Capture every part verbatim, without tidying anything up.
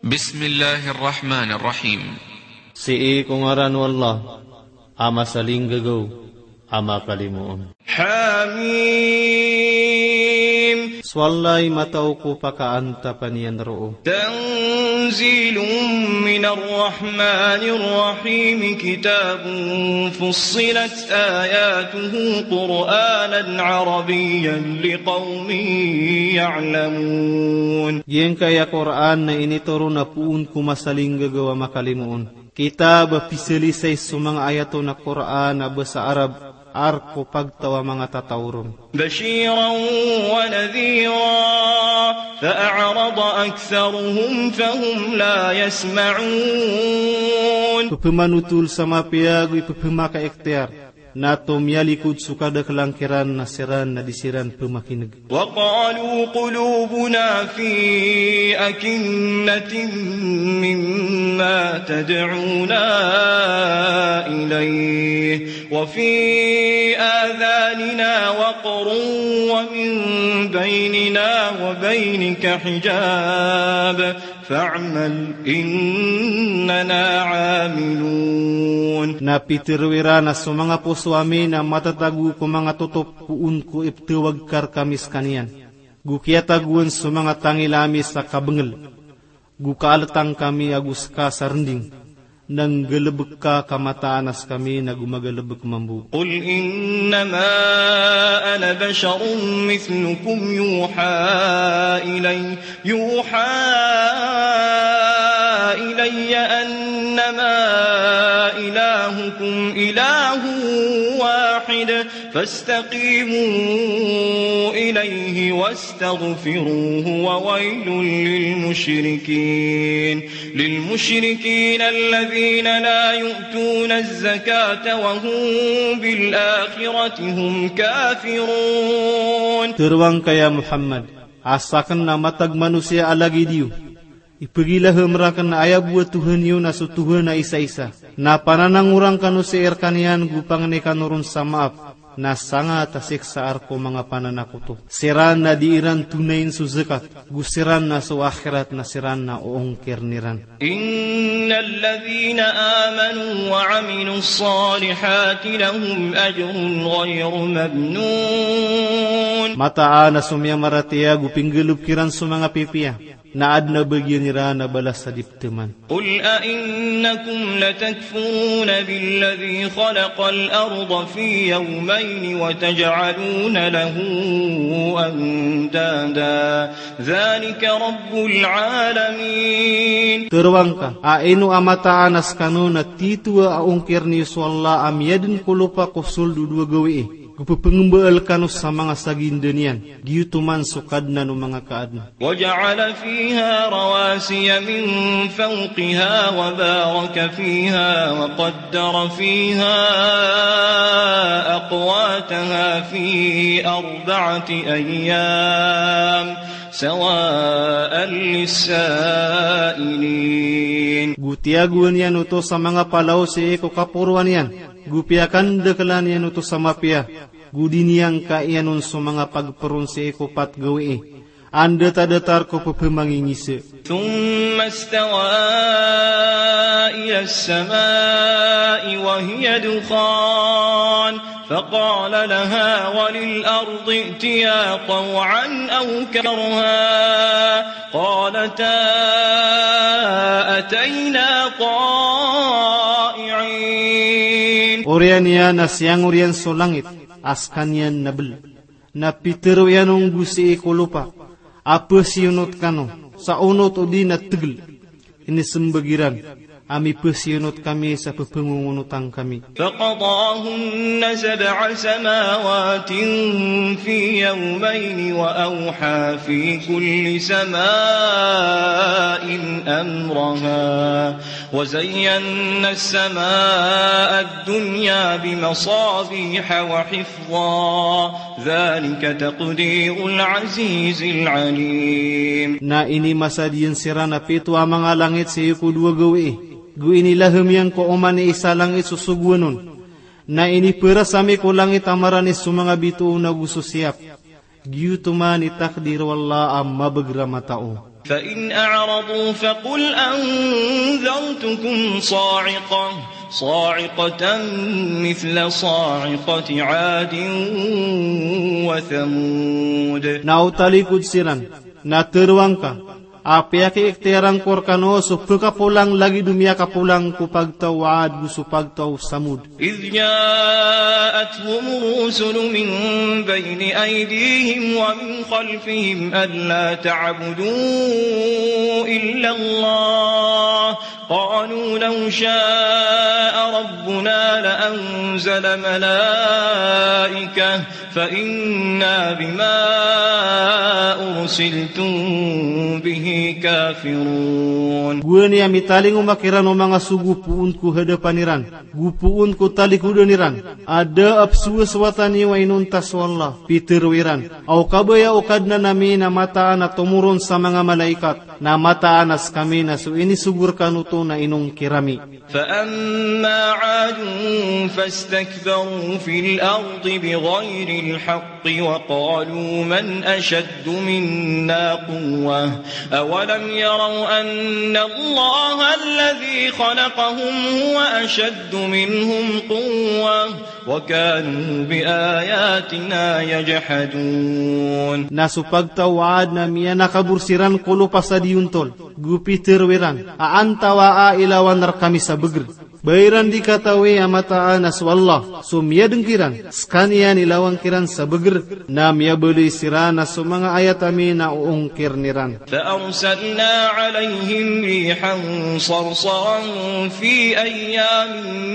بسم الله الرحمن الرحيم. سئي كنغران والله أما سلينغغو أما كلمون. حميم. سوالله متوكو فكا أنت بنيان رؤو. تنزيل من الرحمن الرحيم. كتاب فصلت آياته قرآنا عربيا لقوم يعلمون. ينكا يا قرآن ini turun puun kuma salinggagawa makalimuon. Kitab piselisay sumang ayato na Quran abasa Arab arko pagtawa mga tatawron. بشيرا ونذيرا فأعرض أكثرهم فهم لا يسمعون. Pepemanutul sama piago ipepemaka ikhtiar. Nato miyalikod sukada kelangkiran nasiran na disiran pemakinig. وقالوا قلوبنا في أكنة مما تدعونا إليه وفي آذاننا وقر ومن بيننا وبينك حجاب فاعمل إننا عاملون. Napitirwira na sa mga puso amin na matatagu ko mga tutup puun ko iptiwag kar kamis kanian. Gukiataguan sa mga tangilami sa kabengel. Gukaalatang kami agus ka sa rending. Nang galabag ka kamataanas kami na gumagalabag mambu. قل إنما أنا بشر مثلكم يوحى إلي يوحى إلي أنما إلهكم إله واحد فاستقيموا إليه واستغفروه وويل للمشركين للمشركين الذين لا يؤتون الزكاة وهم بالآخرة هم كافرون. Teruang kaya Muhammad, asakan na matag manusia alagi diyo. Ipagilah merakan ayah buat Tuhan yun na sutuhan na isa-isa. Na pananangurang kanu si erkanian gupang ni kanurun sa maaf. Na sanga tasik sa arko mga pananakuto. Siran na diiran tunayin su zakat. Gusiran na su akhirat na siran na uongkir niran. Inna alladhina amanu wa aminu salihati lahum ajrun ghayru mamnun. Mataan na sumya maratiya gupinggelup kiran su mga pipiya. Naad na bagyan nira na balas sa dipteman. قل أئنكم لتكفرون بالذي خلق الأرض في يومين وتجعلون له أندادا ذلك رب العالمين. Teruang ka, aino amataan as kanuna titua aungkir ni sualla amyadin kulupa kusul dudua gawi. Kupapengembal kanus sa mga sagindanian, diutuman sukadna no mga kaadna. وجعل فيها رواسي من فوقها وبارك فيها وقدر فيها أقواتها في أربعة أيام سواء للسائلين. Gutiaguan yan uto sa mga palaw si eko kapuruan yan. Gupiakan dekalan yan uto sa mapia. Gudiniyang kaianon sa mga pagperun si eko pat gawi. Anda tadatar ko papamangingisi. ثم استوى إلى السماء وهي دخان فقال لها وللأرض ائتيا طوعا أو كرها قالتا أتينا طائعين. Orian yan nasyang orian so langit. Askan yan nabel. Napitero yan ang gusi eko lupa. Apa siyunot kano? Sa unot o di na tegel. Ini sembagiran. Ami pesiyunot kami sa pepengunutang kami. فقضاهن سبع سماوات في يومين وأوحى في كل سماء أمرها وزينا السماء الدنيا بمصابيح وحفظا ذلك تقدير العزيز العليم. Na ini masa diyan sirana pito ang mga langit sa iyo dua gawi. Gu inilah yang ko omani isa langit susuguanon. Na ini perasami ko langit amaranis sumanga bitu na gusto siap. Giyu tuman itakdir wala ang mabagra matao. فإن أعرضوا فقل أنذرتكم صاعقة صاعقة مثل صاعقة عاد وثمود. Na utalikod siran, na teruang ka, apya ki ikterang korkano so pagkapulang lagi dumia kapulang kupagtaw Ad gusupagtaw Samud. إذ جاءتهم الرسل من بين أيديهم ومن خلفهم ألا تعبدوا إلا الله قالوا لو شاء ربنا لأنزل ملائكة فإنا بما أرسلتم به kafirun. Guani ami taling umakiran o mga sugupuun ku hadapaniran. Gupuun ku talikudaniran. Ada apsuwa swatan ni wa inuntas wallah. Pitirwiran. Au kabaya ukad na nami na mataan at tumurun sa mga malaikat. Na mataan as kami na so ini sugurkan uto na inong kirami. فأما عاد فاستكبروا في الأرض بغير الحق وقالوا من أشد منا قوة أولم يروا أن الله الذي خلقهم هو أشد منهم قوة وكانوا بآياتنا يجحدون. Nasupagtawad na miya nakabursiran kulo pasadiyuntol. Gupitir wiran. Aantawa a ilawan nar kami sa begr. Bayran di katawi amataan as wallah. So miya dengkiran. Skanian ilawang kiran sa begr. Na miya beli siran na so mga ayat amin na uungkir niran. فأرسلنا عليهم ريحا صرصرا في أيام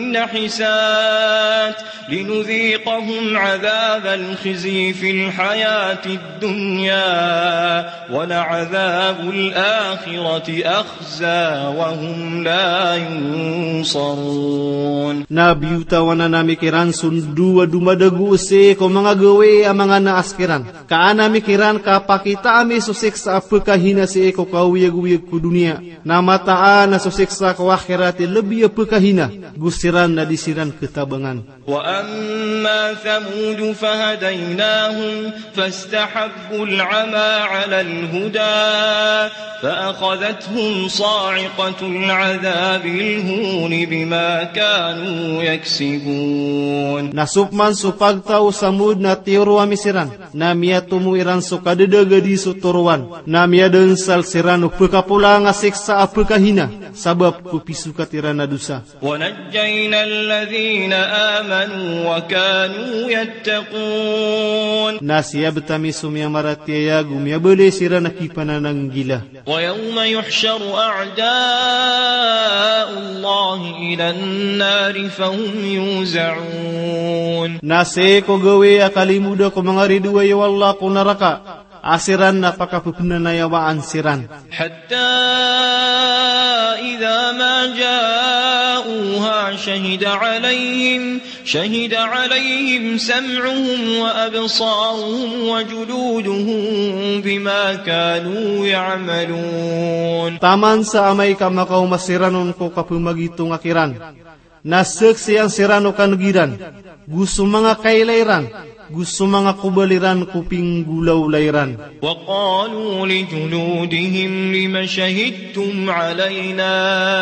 نحسات لنذيقهم عذاب الخزي في الحياة الدنيا ولعذاب الآخرة أخزى وهم لا ينصرون. Nabiuta wana namikiran sundu dumadagu se ko mga gawe ang mga naaskiran. Kaana mikiran kapakita ami susiksa apakahina se ko kawiyag-wiyag ku dunia. Namataan na susiksa ko akhirati lebih apakahina. Gusiran na disiran ketabangan. وأما ثمود فهديناهم فاستحبوا العمى على الهدى فأخذتهم صاعقة العذاب الهون بما كانوا يكسبون. Nasupman supagtaw Samud na tiro amisiran. Namia tumuiran sukadadaga di suturuan. Namia densal siran upakapulang asiksa apakahina. Sabab kupisukatiran na dusa. ونجينا الذين آمنوا وكانوا يتقون. Nasya betami sumya maratiya gumya beli siran akipananang gila. ويوم يحشر أعداء الله إلى النار فهم يوزعون. Nase ko gawe akalimuda ko mga ridwa ya wallah ko naraka. Asiran na pakapupunanayawaan siran. حتى إذا ما جاءوها شهد عليهم شهد عليهم سمعهم وأبصارهم وجلودهم بما كانوا يعملون. Taman sa amay ka makaumasiranun ko kapumagitong akiran. Nasaksi ang sirano kanugiran. Gusto mga kailairan. Gusto mga kubaliran kuping gulaw layran. وقالوا لجلودهم لم شهدتم علينا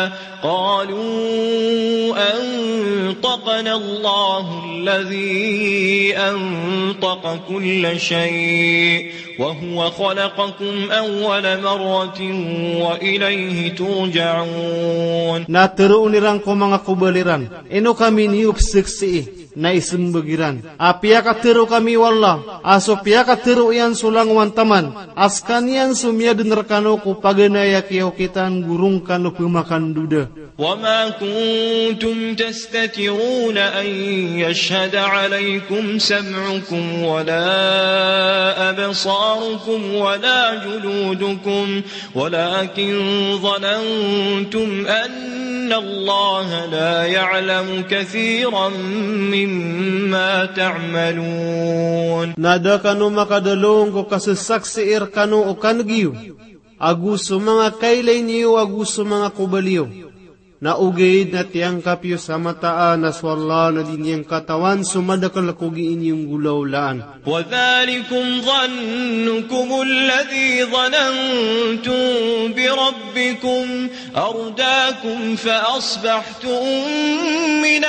قالوا أنطقنا الله الذي أنطق كل شيء وهو خلقكم أول مرة وإليه ترجعون. Natero nirang ko mga kubaliran. Eno kami niup seksi na isumbagiran. Apia katero kami wallah. Aso pia katero iyan sulang wantaman. Askanian sumia denerkano ko paganaya kiyaw kitan gurung kano pumakan duda. وما كنتم تستترون أن يشهد عليكم سمعكم ولا أبصاركم ولا جلودكم ولكن ظننتم أن الله لا يعلم كثيرا مما تعملون. Nada kano makadalong ko kasasaksi ir kano o kangiyo. Aguso mga kailay niyo aguso mga kubaliyo. Na ugid na tiyang kapyo sa mataan na swalla na dinyang katawan sumadakal lakugi inyong gulaulaan. وَذَلِكُمْ ظَنُّكُمُ الَّذِي ظَنَنْتُمْ بِرَبِّكُمْ أَرْدَاكُمْ فَأَصْبَحْتُمْ مِنَ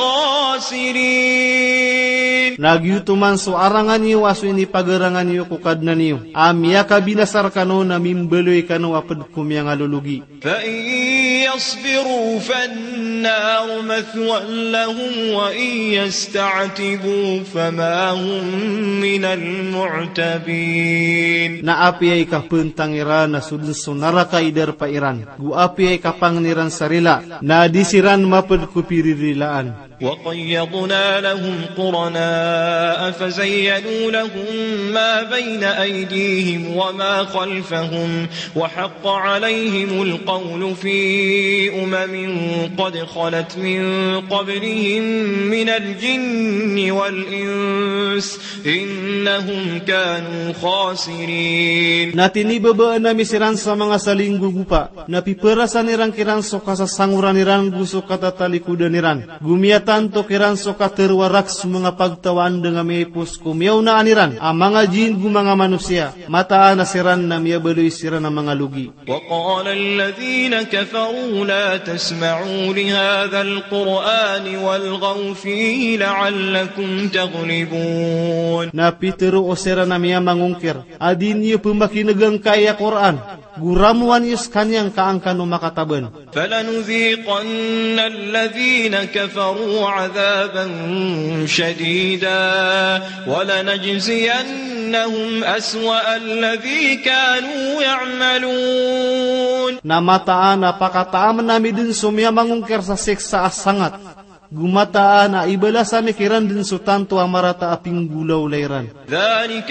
الْخَاسِرِينَ. Nagyutuman so arangan niyo aso ini pagarangan niyo kukad na niyo. Amya ka binasar kano na mimbeloy kano apad kumyang alulugi. فَإِنْ يَصْبِرُوا فَالنَّارُ مَثْوًى لَهُمْ وَإِنْ يَسْتَعْتِبُوا فَمَا هُمْ مِنَ الْمُعْتَبِينَ. Na api ay kapentang iran na sudun sunaraka idar pa iran. Gu api ay kapangniran sarila na disiran mapad kupiririlaan. وَقَيَّضْنَا لَهُمْ قُرَنَاءَ فَزَيَّنُوا لَهُم مَّا بَيْنَ أَيْدِيهِمْ وَمَا خَلْفَهُمْ وَحَقَّ عَلَيْهِمُ الْقَوْلُ فِي أُمَمٍ قَدْ خَلَتْ مِن قَبْلِهِم مِّنَ الْجِنِّ وَالْإِنسِ إِنَّهُمْ كَانُوا خَاسِرِينَ. Natinibabaan na misiran sa mga salinggo gupa, napiperasan nirang kiran so kasasanguran nirang gusto katatalikudan niran. Gumiatan to kiran so katerwarak sa mga pagtawan nga may pus kumyaw na aniran, ang mga jin gu mga manusia, mataan na siran na miyabaloy siran ng mga lugi. وَقَالَ الَّذِينَ كَفَرُوا لَا تَسْمَعُوا لِهَذَا الْقُرْآنِ وَالْغَوْا فِيهِ لَعَلَّكُمْ تَغْلِبُونَ. Napitero o siran na miya mangungkir, adin niyo pumakinagang kaya Quran, guramuan yus kanyang kaangkano makataban. فَلَنُذِيقَنَّ الَّذِينَ كَفَرُوا عَذَابًا شَدِيدًا وَلَنَجْزِيَنَّهُمْ أَسْوَأَ الَّذِي كَانُوا يَعْمَلُونَ. Namataan na pakataan namin din sumya mangungkir sa siksa asangat. Gumataan na ibalasan ni kiran din so tanto ang marata aping gulaw layran. ذَلِكَ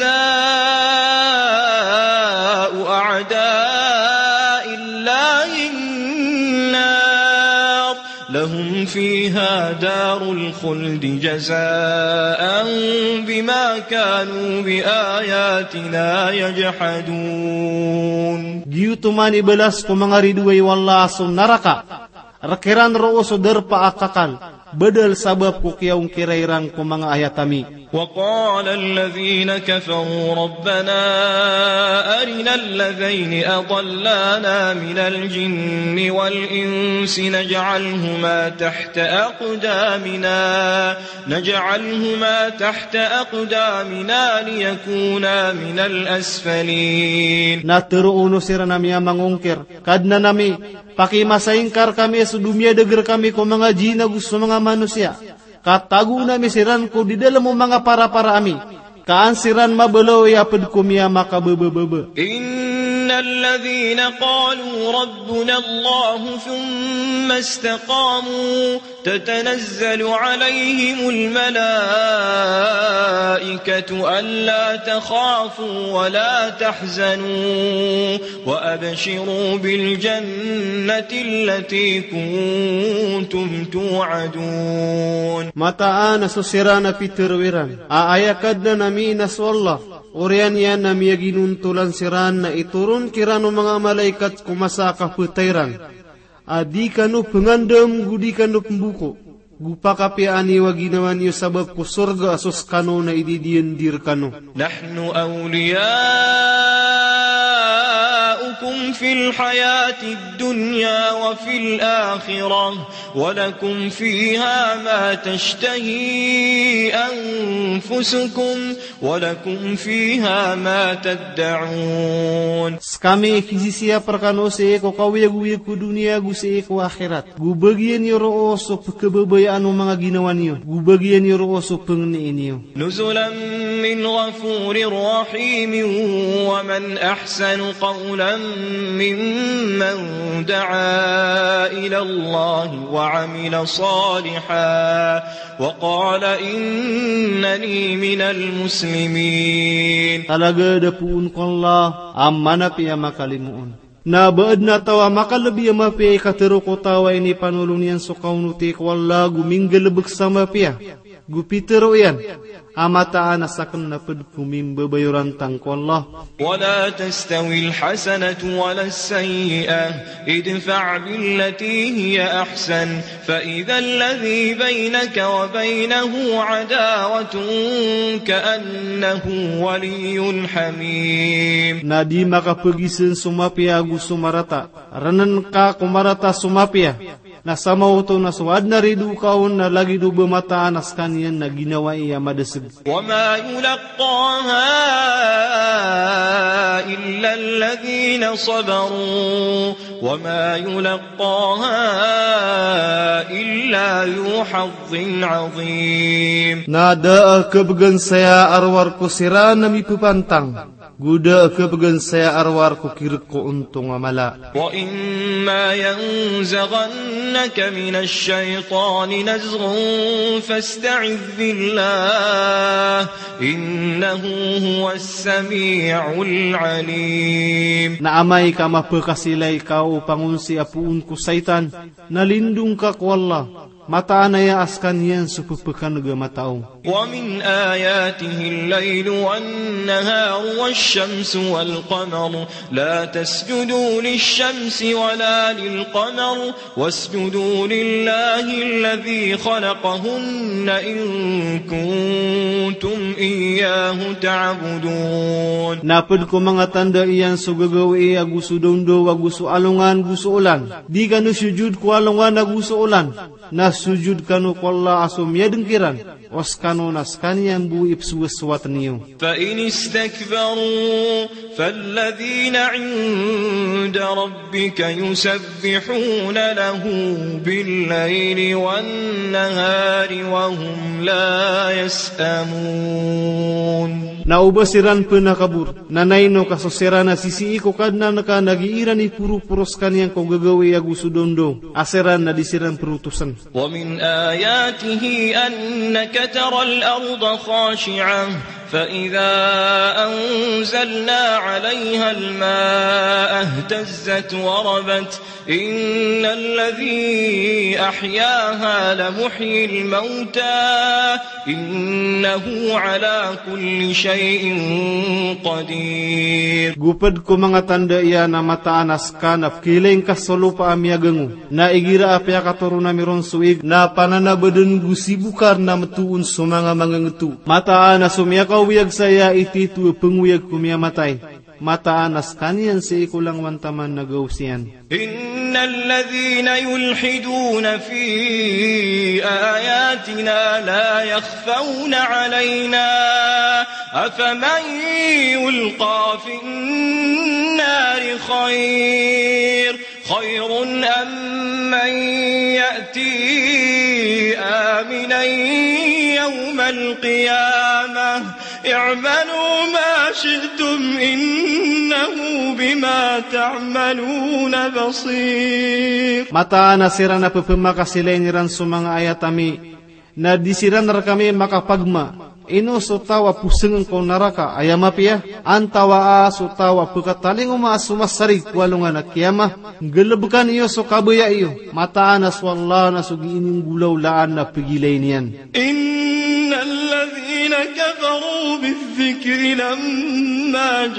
جَزَاءُ أَعْدَاءِ اللَّهِ النَّارِ لَهُمْ فِيهَا دَارُ الْخُلْدِ جَزَاءً بِمَا كَانُوا بِآيَاتِنَا يَجْحَدُونَ. Giyutuman ibalas ko mga ridway wala so naraka. Rakiran roo so derpa akakal. Badal sabab ko kiyaong kirairan ko mga ayatami. وَقَالَ الَّذِينَ كَفَرُوا رَبَّنَا أَرِنَا الَّذَيْنِ أَضَلَّانَا مِنَ الْجِنِّ وَالْإِنسِ نَجْعَلْهُمَا تَحْتَ أَقْدَامِنَا نَجْعَلْهُمَا تَحْتَ أَقْدَامِنَا لِيَكُونَا مِنَ الْأَسْفَلِينَ. Naturuuno sira nami ang mangungkir. Kadna nami, pakimasayingkar kami sa dumya deger kami ko mga jina gusto mga manusia. Katago na misiran ko di dalam mo mga para-para ami. Kaansiran mabalaw yapad kumya makababababa. Inna alladhina qalu rabbuna Allah thumma istaqamu tatanazzalu alayhimul malaikatu alla takhafu wa la tahzanu wa abshiru bil jannati allati kuntum tu'adun. Mataan na susirana pitirwiran. Aayakad na nami naswallah. Orian yan na miya ginuntulan siran na iturun kirano mga malaikat kumasaka putayran. Adi kanu pengandam gudi kanu pembuko. Gupa kapiani wa ginawa niyo sabab ko surga asos kanu na ididiyandir kanu. Nahnu awliyaukum fil hayati dunya wa fil akhirah wa lakum fiha ma tashtahi anfusukum wa lakum fiha ma tad'un. Kami kisisiya perkano se ko kawiyag-wiyag ko dunia gu se ko akhirat. Gu bagian niyo roo so pagkababayaan mo mga ginawa niyo. Gu bagian niyo roo so pangniin niyo. Nuzulan min ghafurir rahim wa man ahsanu qawlan mimman da'a ila Allah wa amila salihan wa qala innani minal muslimin. Talaga da puun ko Allah amana piya makalimuon. Na baad na tawa makalabi mapiya katero ko tawa ini panulong niyan so kaunuti ko Allah guminggalabag sa mapiya. gupitero yan, amataan asakan na pedkumim bebayuran tangko Allah. ولا تستوي الحسنة ولا السيئة ادفع بالتي هي أحسن فإذا الذي بينك وبينه عداوة كأنه ولي حميم. Nadi maka pegisin sumapia gu sumarata, renan ka kumarata sumapia. Na sama uto na suwad na ridu kaon na lagi do bemataan as kaniyan na ginawa iya madasig. وما يلقاها إلا الذين صبروا وما يلقاها إلا ذو حظ عظيم. Nada kebegan saya arwar ko sira na mipupantang. Guda kebegan saya arwar ko kirik ko untong amala. وإما ينزغنك من الشيطان نزغ فاستعذ بالله إنه هو السميع العليم. Naamay ka mapakasilay kau pangunsi apuun ko saitan, nalindung ka ko Allah, mataan ya askan yan supupukan ga matao. ومن آياته الليل والنهار والشمس والقمر لا تسجدوا للشمس ولا للقمر واسجدوا لله الذي خلقهن إن كنتم إياه تعبدون. Napad ko mga tanda iyan sugagawi agusu dondo agusu alungan gusu ulan. Di kanu sujud ko alungan agusu ulan. Na sujud kanu ko Allah asum ya dengkiran. Was kanu nas kaniyan bu ipsuwas suwat niyo. فإن استكبروا فالذين عند ربك يسبحون له بالليل والنهار وهم لا يسأمون. Naubasiran penakabur, nanay no kasosera na sisi iko kadna naka nagiiran ni puru-puros kaniyang kong gagawi agusudondo, aseran na disiran perutusan. ومن آياته أنك ترى الأرض خاشعة فإذا أنزلنا عليها الماء اهتزت وربت إن الذي أحياها لمحيي الموتى إنه على كل شيء قدير. Gupad ko mga tanda iya na mataanas kanap kiling kasolupa amiagangu na igira apya katoruna miron suig na pananabadan gusibukar na matuun sumanga mga ngetu mataanas umyakaw wiyag saya iti tu pengwiyag kumiamatay mataanas kaniyan si ikulang wantaman na gausian. إن الذين يلحدون في آياتنا لا يخفون علينا أفمن يلقى في النار خير خير أم من يأتي آمنا يوم القيامة اعملوا ما شئتم إنه بما تعملون بصير. Mata nasiran na pepemakasileniran sumanga ayat kami na disiran kami makapagma ino sutawa puseng ko naraka ayamapia antawa sutawa pekataling umas sumasari walungan akiyama gelebukan iyo so kabaya iyo mata anas wallah nasugi ining gulaw laan na pigilay niyan. Innal ladhina kafaru bizikri lamma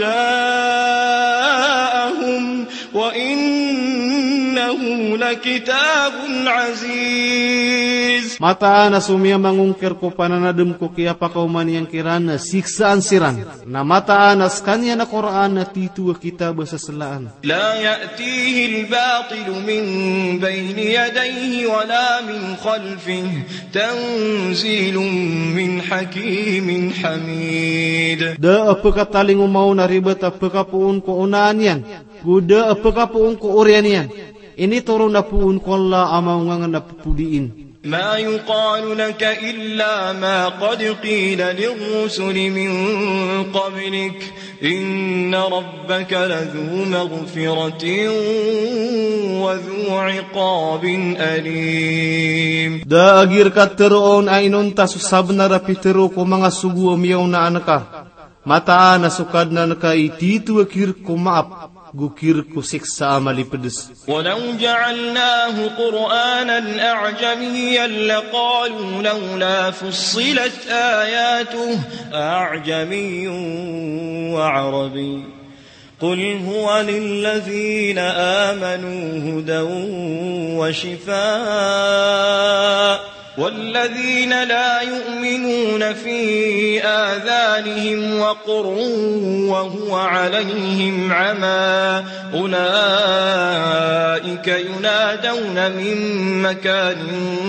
jaahum wa innahu lakitabun aziz. Mata anas umia mangungkir ko pananadem ko kaya pakauman yang kirana siksaan siran na mata anas kanya na Quran na titu kitab sasalaan. La ya'tihi al-batil min bayni yadayhi wa la min khalfihi tanzilun min hakimin hamid. Da apakah taling umau na ribet apakah puun ko unaan yan kuda apakah puun ko urian yan ini turun na puun ko Allah amaw nga na pupudiin. ما يقال لك إلا ما قد قيل للرسل من قبلك إن ربك لذو مغفرة وذو عقاب أليم. Da agir ka teroon ay nun tasusab na rapitero ko mga sugu umiyaw na anaka. Mataan na sukad na naka ititu akir ko maap. gukir ku siksa amali pedes. ولو جعلناه قرآنا أعجميا لقالوا لولا فصلت آياته أعجمي وعربي قل هو للذين آمنوا هدى وشفاء والذين لا يؤمنون في آذانهم وقر وهو عليهم عمى أولئك ينادون من مكان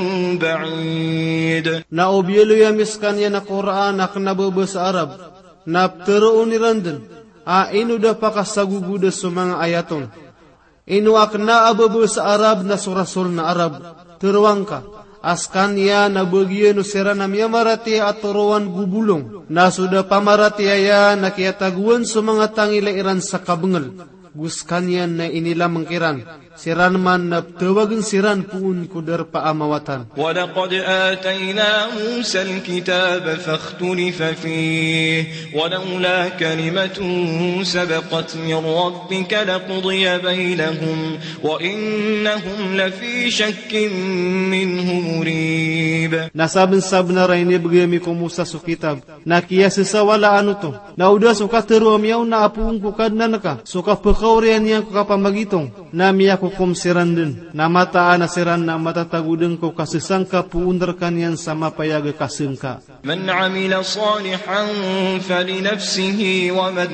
بعيد. Na obielu ya miskannya na Quran ak nababas Arab naptero uniranden a inu da pakasagugu da sumang ayaton inu ak na ababas Arab na surasul na Arab terwangka askan ya na bagian usera namya marati atorowan gubulong na sudah pamarati ya na kiataguan sumangatang ilairan sa kabengel guskanyan na inila mengkiran siran man na tawagan siran puun kudar paamawatan. ولقد آتينا موسى الكتاب فاختلف فيه ولولا كلمة سبقت من ربك لقضي بينهم وإنهم لفي شك منه مريب. Nasabin sabna raini begemi ko Musa su kitab na kiya sesawala anuto na udah suka teruam yaw na apuung kukad na naka suka pekaurian yang kukapamagitong na miya kukum siran din na mata na siran na matatagudeng ko kasisangka puunderkan yan sama payaga kasengka. من عمل صالحا فلنفسه ومن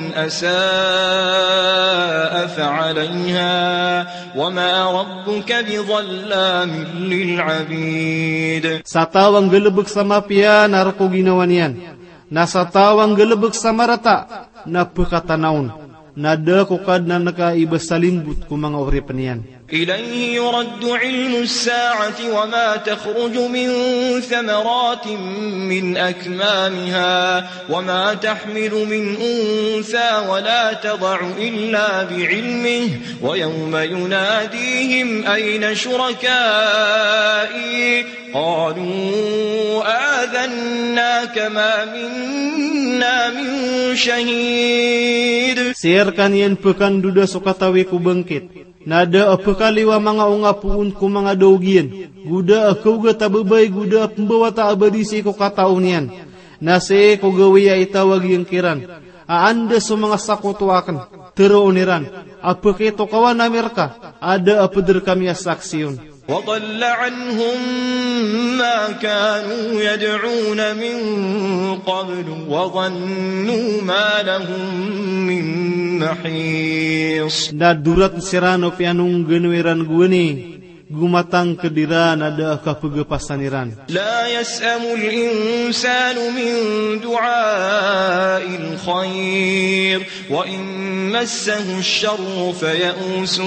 أساء فعليها وما ربك بظلام للعبيد. Satawang gelebek sama pia narko ginawan yan na satawang gelebek sama rata na pekatanaun na da kukad na naka ibasalimbut ku mga uri penian. إليه يرد علم الساعة وما تخرج من ثمرات من أكمامها وما تحمل من أنثى ولا تضع إلا بعلمه ويوم يناديهم أين شركائي قالوا آذناك ما منا من شهيد. Siarkan yan pekan duda sukatawi ku bangkit. Nada apakaliwa mga ungapuun ku mga dawgian. Guda akaw ga tababay guda pembawa ta abadisi ko kataon yan. Nase ko gawiya itawag yung kiran. Aanda sa mga sakutuakan. Terooniran. Apakito kawan Amerika. Ada apader kami asaksiyon. وضل عنهم ما كانوا يدعون من قبل وظنوا ما لهم من محيص. Na durat sirano pianong genuiran guani gumatang kediran ada kapagapasaniran. لا يسأم الإنسان من دعاء الخير وإن مسه الشر فيئوس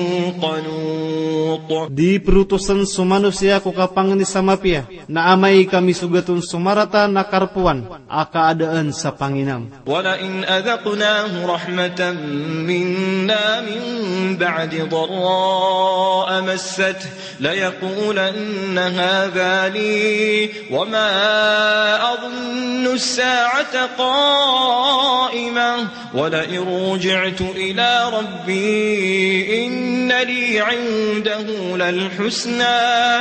قنوط. Di perutusan sumanusia ko kapang ni samapia na amay kami sugatun sumarata na karpuan akaadaan sa Panginam. ولئن أذقناه رحمة منا من بعد ضراء مسته ليقولن هذا لي وما أظن الساعة قائمة ولئن رجعت إلى ربي إن لي عنده للحسنى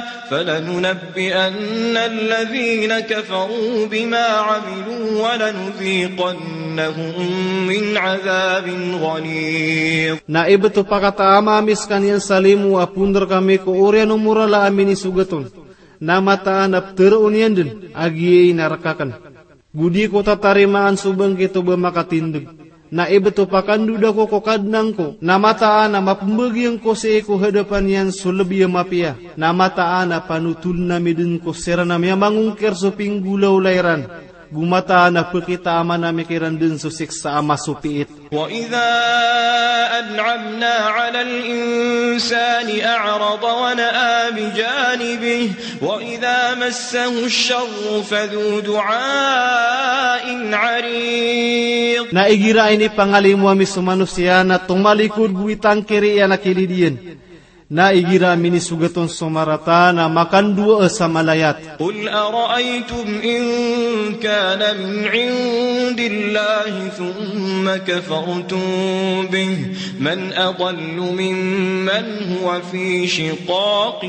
فلننبئن الذين كفروا بما عملوا ولنذيقنهم من عذاب غليظ. Na ibeto pakata amamis kanyan salimu apunder kami ko urian umurala amini sugaton. Na mataan aptero unian din agi narakakan. Gudi ko tatarimaan subang kito ba makatindig. Na ibeto pakanduda ko kokadnang ko. Na mataan na mapembagiang ko sa iko hadapan yan sulabia mapia. Na mataan na panutul na midin ko seranam ya mangungkir so pinggulaw layran. Gumataan na pekita ama na mikiran din so siksa ama supiit. وإذا أنعمنا على الإنسان أعرض ونأى بجانبه وإذا مسه الشر فذو دعاء عريض. Naigira ini pangalimu amis manusia na tumalikod guitang kiri ya nakilidian. Na igira mini sugaton somarata na makan dua sa malayat. قل أرأيتم إن كان من عند الله ثم كفرتم به من أضل ممن هو في شقاق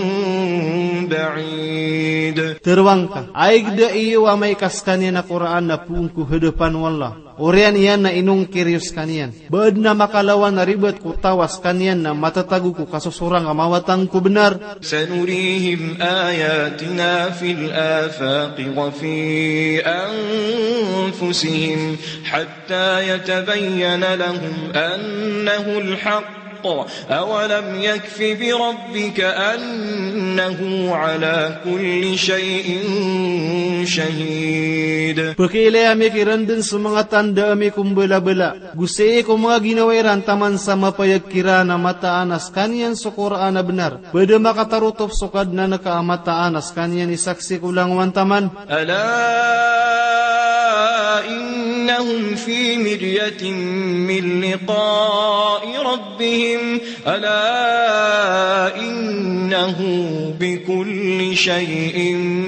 بعيد. Terwangka, aig da iyo wa may kaskanian na Quran na pungku hadapan wallah. Orian iyan na inong kiryos kanian. Baad na makalawan na ribet ko tawas kanian na matatago ko kasusurang amawatang ko benar. سنريهم آياتنا في الآفاق وفي أنفسهم حتى يتبين لهم أنه الحق أولم يكف بربك أنه على كل شيء شهيد. Pakilay ami kirandun sa mga tanda ami kumbala-bala. Gusay ko mga ginawairan taman sa mapayagkira na mataanas kaniyan sa Quran na benar. Pwede makatarutop sukad na nakaamataan as kaniyan isaksi ko lang wantaman. ألا إنهم في مرية من لقاء ربهم ألا إنه بكل شيء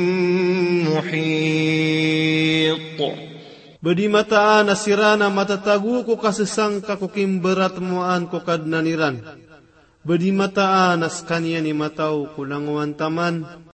محيط. Badi mataan na sirana matatagu ko kasisang kakukimberat moan ko kadnaniran. Badi mataan as kaniyan ni mataw kulang wantaman.